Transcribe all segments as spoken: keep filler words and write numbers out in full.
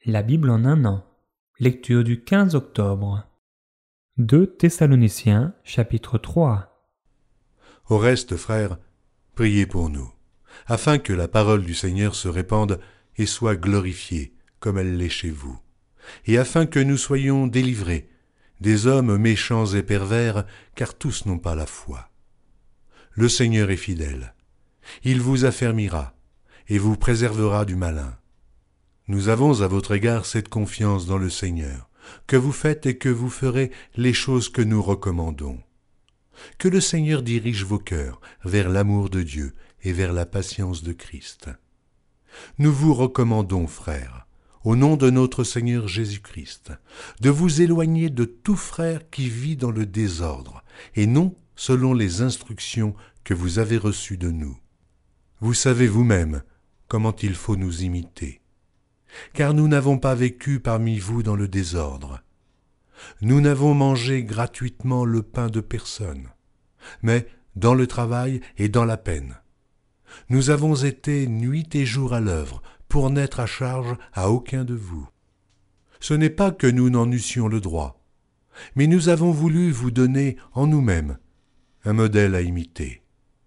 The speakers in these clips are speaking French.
La Bible en un an. Lecture du quinze octobre. deux Thessaloniciens, chapitre trois. Au reste, frères, priez pour nous, afin que la parole du Seigneur se répande et soit glorifiée, comme elle l'est chez vous, et afin que nous soyons délivrés des hommes méchants et pervers, car tous n'ont pas la foi. Le Seigneur est fidèle. Il vous affermira et vous préservera du malin. Nous avons à votre égard cette confiance dans le Seigneur, que vous faites et que vous ferez les choses que nous recommandons. Que le Seigneur dirige vos cœurs vers l'amour de Dieu et vers la patience de Christ. Nous vous recommandons, frères, au nom de notre Seigneur Jésus-Christ, de vous éloigner de tout frère qui vit dans le désordre, et non selon les instructions que vous avez reçues de nous. Vous savez vous-même comment il faut nous imiter. Car nous n'avons pas vécu parmi vous dans le désordre. Nous n'avons mangé gratuitement le pain de personne, mais dans le travail et dans la peine. Nous avons été nuit et jour à l'œuvre pour n'être à charge à aucun de vous. Ce n'est pas que nous n'en eussions le droit, mais nous avons voulu vous donner en nous-mêmes un modèle à imiter.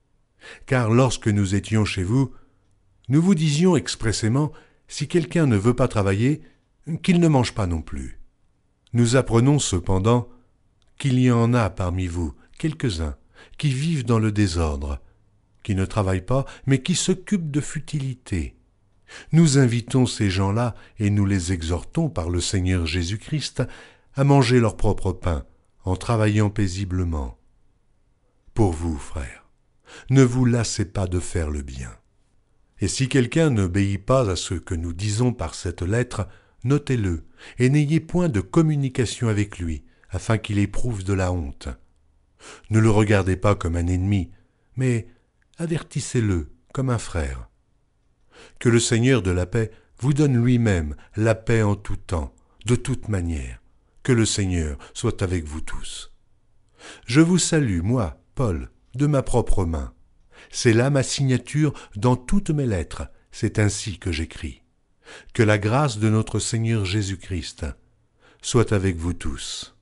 Car lorsque nous étions chez vous, nous vous disions expressément « Si quelqu'un ne veut pas travailler, qu'il ne mange pas non plus. » Nous apprenons cependant qu'il y en a parmi vous quelques-uns qui vivent dans le désordre, qui ne travaillent pas, mais qui s'occupent de futilités. Nous invitons ces gens-là et nous les exhortons par le Seigneur Jésus-Christ à manger leur propre pain en travaillant paisiblement. Pour vous, frères, ne vous lassez pas de faire le bien. Et si quelqu'un n'obéit pas à ce que nous disons par cette lettre, notez-le, et n'ayez point de communication avec lui, afin qu'il éprouve de la honte. Ne le regardez pas comme un ennemi, mais avertissez-le comme un frère. Que le Seigneur de la paix vous donne lui-même la paix en tout temps, de toute manière. Que le Seigneur soit avec vous tous. Je vous salue, moi, Paul, de ma propre main. C'est là ma signature dans toutes mes lettres, c'est ainsi que j'écris. Que la grâce de notre Seigneur Jésus-Christ soit avec vous tous.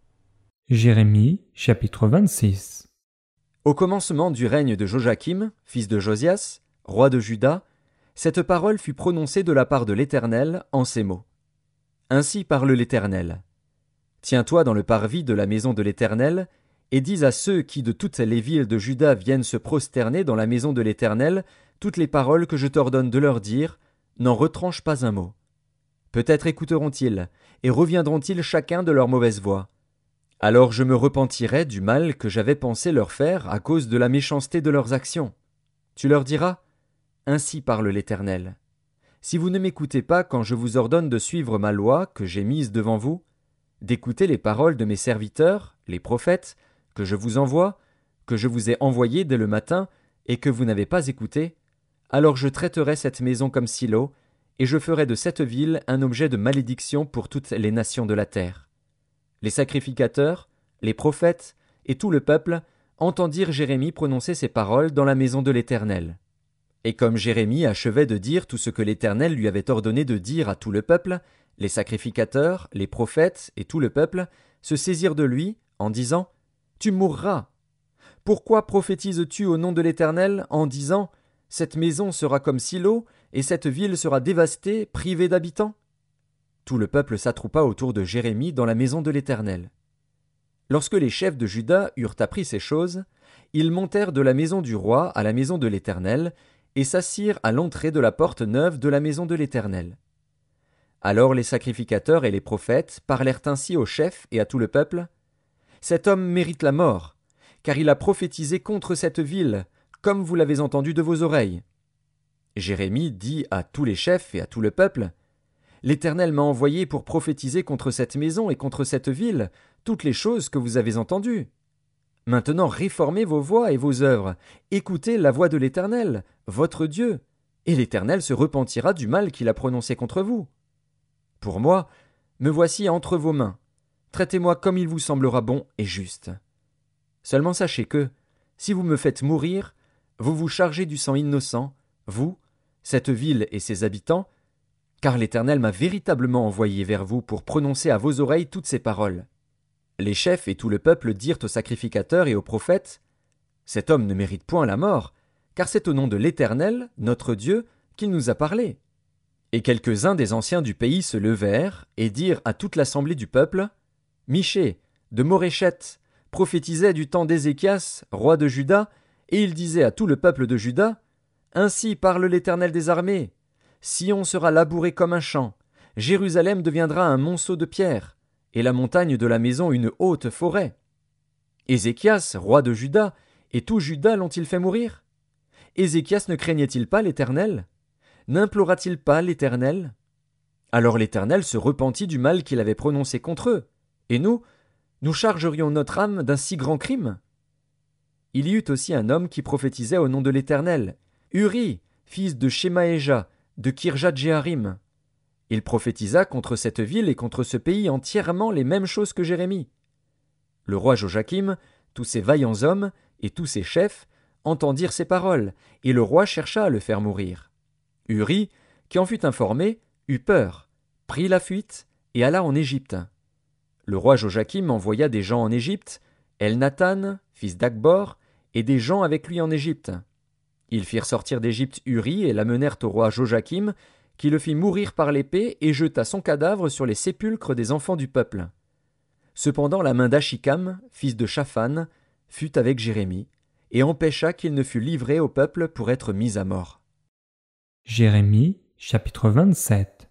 Jérémie, chapitre vingt-six. Au commencement du règne de Joachim, fils de Josias, roi de Juda, cette parole fut prononcée de la part de l'Éternel en ces mots. Ainsi parle l'Éternel. Tiens-toi dans le parvis de la maison de l'Éternel, et dis à ceux qui de toutes les villes de Juda viennent se prosterner dans la maison de l'Éternel toutes les paroles que je t'ordonne de leur dire, n'en retranche pas un mot. Peut-être écouteront-ils, et reviendront-ils chacun de leur mauvaise voie. Alors je me repentirai du mal que j'avais pensé leur faire à cause de la méchanceté de leurs actions. Tu leur diras, ainsi parle l'Éternel. Si vous ne m'écoutez pas quand je vous ordonne de suivre ma loi que j'ai mise devant vous, d'écouter les paroles de mes serviteurs, les prophètes, que je vous envoie, que je vous ai envoyé dès le matin, et que vous n'avez pas écouté, alors je traiterai cette maison comme Silo, et je ferai de cette ville un objet de malédiction pour toutes les nations de la terre. Les sacrificateurs, les prophètes, et tout le peuple entendirent Jérémie prononcer ces paroles dans la maison de l'Éternel. Et comme Jérémie achevait de dire tout ce que l'Éternel lui avait ordonné de dire à tout le peuple, les sacrificateurs, les prophètes et tout le peuple se saisirent de lui, en disant « Tu mourras ! Pourquoi prophétises-tu au nom de l'Éternel en disant « Cette maison sera comme Silo, et cette ville sera dévastée, privée d'habitants » ?» Tout le peuple s'attroupa autour de Jérémie dans la maison de l'Éternel. Lorsque les chefs de Juda eurent appris ces choses, ils montèrent de la maison du roi à la maison de l'Éternel, et s'assirent à l'entrée de la porte neuve de la maison de l'Éternel. Alors les sacrificateurs et les prophètes parlèrent ainsi aux chefs et à tout le peuple. « Cet homme mérite la mort, car il a prophétisé contre cette ville, comme vous l'avez entendu de vos oreilles. » Jérémie dit à tous les chefs et à tout le peuple. « L'Éternel m'a envoyé pour prophétiser contre cette maison et contre cette ville toutes les choses que vous avez entendues. Maintenant réformez vos voies et vos œuvres, écoutez la voix de l'Éternel, votre Dieu, et l'Éternel se repentira du mal qu'il a prononcé contre vous. Pour moi, me voici entre vos mains. Traitez-moi comme il vous semblera bon et juste. Seulement sachez que, si vous me faites mourir, vous vous chargez du sang innocent, vous, cette ville et ses habitants, car l'Éternel m'a véritablement envoyé vers vous pour prononcer à vos oreilles toutes ces paroles. » Les chefs et tout le peuple dirent aux sacrificateurs et aux prophètes, « Cet homme ne mérite point la mort, car c'est au nom de l'Éternel, notre Dieu, qu'il nous a parlé. » Et quelques-uns des anciens du pays se levèrent et dirent à toute l'assemblée du peuple, « Michée, de Moréchette, prophétisait du temps d'Ézéchias, roi de Juda, et il disait à tout le peuple de Juda, « Ainsi parle l'Éternel des armées. Sion sera labouré comme un champ, Jérusalem deviendra un monceau de pierre, et la montagne de la maison une haute forêt. Ézéchias, roi de Juda, et tout Juda l'ont-ils fait mourir? Ézéchias ne craignait-il pas l'Éternel? N'implora-t-il pas l'Éternel? Alors l'Éternel se repentit du mal qu'il avait prononcé contre eux, et nous, nous chargerions notre âme d'un si grand crime? Il y eut aussi un homme qui prophétisait au nom de l'Éternel, Uri, fils de Shemaéja, de Kirjat-Jéarim. Il prophétisa contre cette ville et contre ce pays entièrement les mêmes choses que Jérémie. Le roi Joachim, tous ses vaillants hommes et tous ses chefs entendirent ces paroles, et le roi chercha à le faire mourir. Uri, qui en fut informé, eut peur, prit la fuite et alla en Égypte. Le roi Joachim envoya des gens en Égypte, Elnathan, fils d'Akbor, et des gens avec lui en Égypte. Ils firent sortir d'Égypte Uri et l'amenèrent au roi Joachim, qui le fit mourir par l'épée et jeta son cadavre sur les sépulcres des enfants du peuple. Cependant la main d'Achikam, fils de Shaphan, fut avec Jérémie, et empêcha qu'il ne fût livré au peuple pour être mis à mort. Jérémie, chapitre vingt-sept.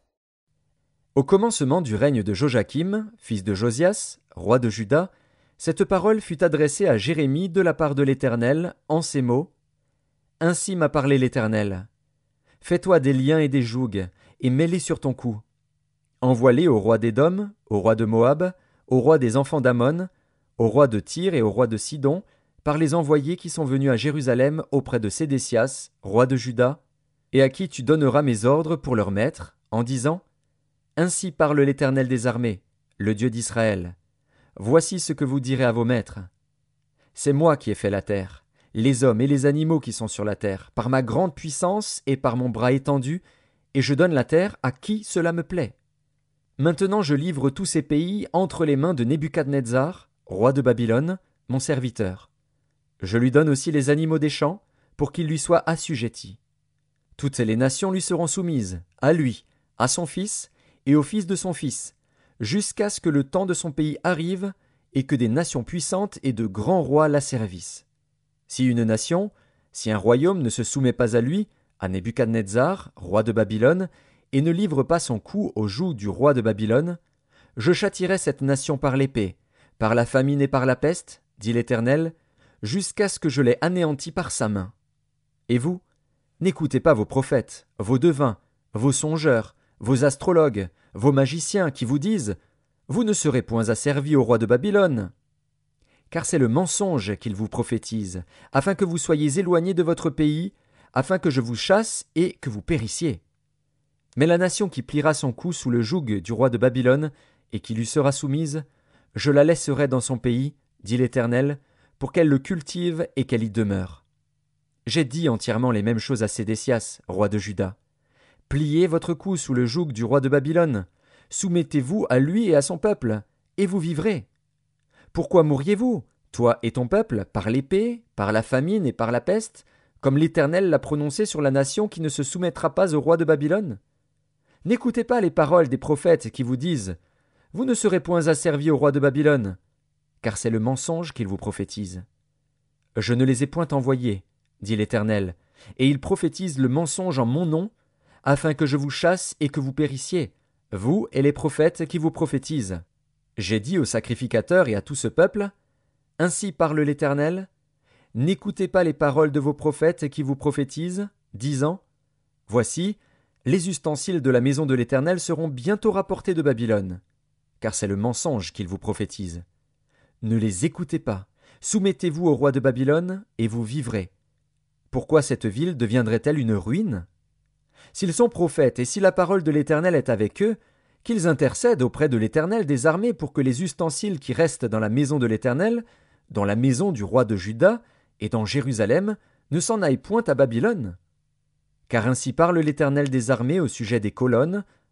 Au commencement du règne de Joachim, fils de Josias, roi de Juda, cette parole fut adressée à Jérémie de la part de l'Éternel, en ces mots. « Ainsi m'a parlé l'Éternel. Fais-toi des liens et des jougs, et mets-les sur ton cou. Envoie-les au roi d'Édom, au roi de Moab, au roi des enfants d'Ammon, au roi de Tyr et au roi de Sidon, par les envoyés qui sont venus à Jérusalem auprès de Sédécias, roi de Juda, et à qui tu donneras mes ordres pour leur maître, en disant « Ainsi parle l'Éternel des armées, le Dieu d'Israël. Voici ce que vous direz à vos maîtres. C'est moi qui ai fait la terre, les hommes et les animaux qui sont sur la terre, par ma grande puissance et par mon bras étendu, et je donne la terre à qui cela me plaît. Maintenant je livre tous ces pays entre les mains de Nebuchadnezzar, roi de Babylone, mon serviteur. Je lui donne aussi les animaux des champs, pour qu'ils lui soient assujettis. Toutes les nations lui seront soumises, à lui, à son fils, et au fils de son fils, jusqu'à ce que le temps de son pays arrive, et que des nations puissantes et de grands rois l'asservissent. Si une nation, si un royaume ne se soumet pas à lui, à Nebuchadnezzar, roi de Babylone, et ne livre pas son cou au joug du roi de Babylone, je châtierai cette nation par l'épée, par la famine et par la peste, dit l'Éternel, jusqu'à ce que je l'ai anéanti par sa main. Et vous, n'écoutez pas vos prophètes, vos devins, vos songeurs, vos astrologues, vos magiciens qui vous disent « Vous ne serez point asservis au roi de Babylone ». Car c'est le mensonge qu'ils vous prophétisent, afin que vous soyez éloignés de votre pays, afin que je vous chasse et que vous périssiez. Mais la nation qui pliera son cou sous le joug du roi de Babylone et qui lui sera soumise, je la laisserai dans son pays, dit l'Éternel, pour qu'elle le cultive et qu'elle y demeure. J'ai dit entièrement les mêmes choses à Sédécias, roi de Juda. Pliez votre cou sous le joug du roi de Babylone, soumettez-vous à lui et à son peuple, et vous vivrez. Pourquoi mourriez-vous, toi et ton peuple, par l'épée, par la famine et par la peste, comme l'Éternel l'a prononcé sur la nation qui ne se soumettra pas au roi de Babylone? N'écoutez pas les paroles des prophètes qui vous disent « Vous ne serez point asservis au roi de Babylone », car c'est le mensonge qu'ils vous prophétisent. Je ne les ai point envoyés, dit l'Éternel, et ils prophétisent le mensonge en mon nom, afin que je vous chasse et que vous périssiez, vous et les prophètes qui vous prophétisent. J'ai dit aux sacrificateurs et à tout ce peuple, « Ainsi parle l'Éternel, n'écoutez pas les paroles de vos prophètes qui vous prophétisent, disant, « Voici, les ustensiles de la maison de l'Éternel seront bientôt rapportés de Babylone, car c'est le mensonge qu'ils vous prophétisent. Ne les écoutez pas, soumettez-vous au roi de Babylone, et vous vivrez. Pourquoi cette ville deviendrait-elle une ruine? S'ils sont prophètes et si la parole de l'Éternel est avec eux, qu'ils intercèdent auprès de l'Éternel des armées pour que les ustensiles qui restent dans la maison de l'Éternel, dans la maison du roi de Juda et dans Jérusalem, ne s'en aillent point à Babylone. Car ainsi parle l'Éternel des armées au sujet des colonnes,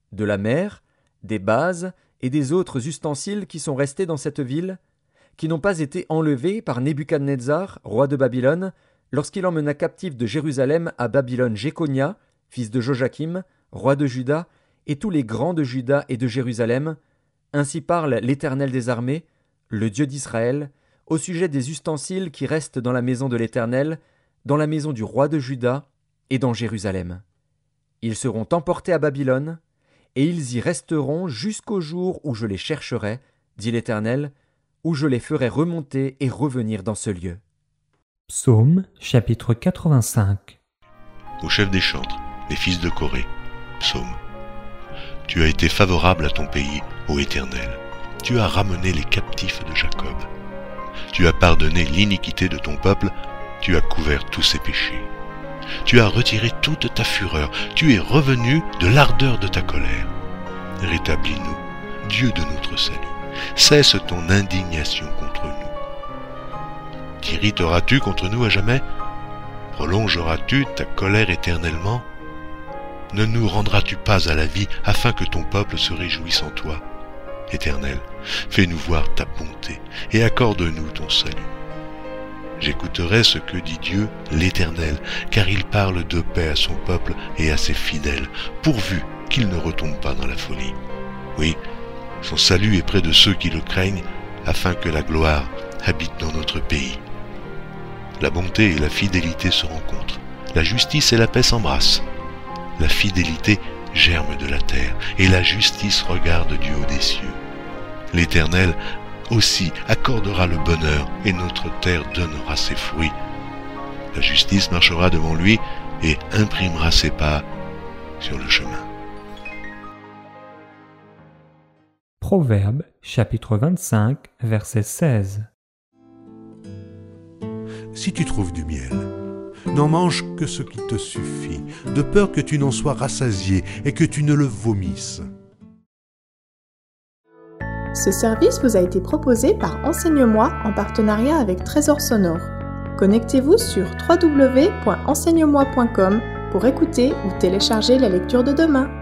de la mer, des bases et des autres ustensiles qui sont restés dans cette ville, qui n'ont pas été enlevés par Nebuchadnezzar, roi de Babylone, lorsqu'il emmena captif de Jérusalem à Babylone Jéconia, fils de Joachim, roi de Juda, et tous les grands de Juda et de Jérusalem. Ainsi parle l'Éternel des armées, le Dieu d'Israël, au sujet des ustensiles qui restent dans la maison de l'Éternel, dans la maison du roi de Juda et dans Jérusalem. Ils seront emportés à Babylone, et ils y resteront jusqu'au jour où je les chercherai, dit l'Éternel, où je les ferai remonter et revenir dans ce lieu. Psaume chapitre quatre-vingt-cinq. Au chef des chantres, les fils de Corée. Psaume. Tu as été favorable à ton pays, ô Éternel. Tu as ramené les captifs de Jacob. Tu as pardonné l'iniquité de ton peuple, tu as couvert tous ses péchés. Tu as retiré toute ta fureur, tu es revenu de l'ardeur de ta colère. Rétablis-nous, Dieu de notre salut. Cesse ton indignation contre nous. T'irriteras-tu contre nous à jamais? Prolongeras-tu ta colère éternellement? Ne nous rendras-tu pas à la vie afin que ton peuple se réjouisse en toi? Éternel, fais-nous voir ta bonté et accorde-nous ton salut. J'écouterai ce que dit Dieu, l'Éternel, car il parle de paix à son peuple et à ses fidèles, pourvu qu'il ne retombe pas dans la folie. Oui, son salut est près de ceux qui le craignent, afin que la gloire habite dans notre pays. La bonté et la fidélité se rencontrent, la justice et la paix s'embrassent. La fidélité germe de la terre, et la justice regarde du haut des cieux. L'Éternel aussi accordera le bonheur, et notre terre donnera ses fruits. La justice marchera devant lui, et imprimera ses pas sur le chemin. Proverbe chapitre vingt-cinq, verset seize. Si tu trouves du miel, n'en mange que ce qui te suffit, de peur que tu n'en sois rassasié et que tu ne le vomisses. Ce service vous a été proposé par Enseigne-moi en partenariat avec Trésor Sonore. Connectez-vous sur w w w point enseigne moi point com pour écouter ou télécharger la lecture de demain.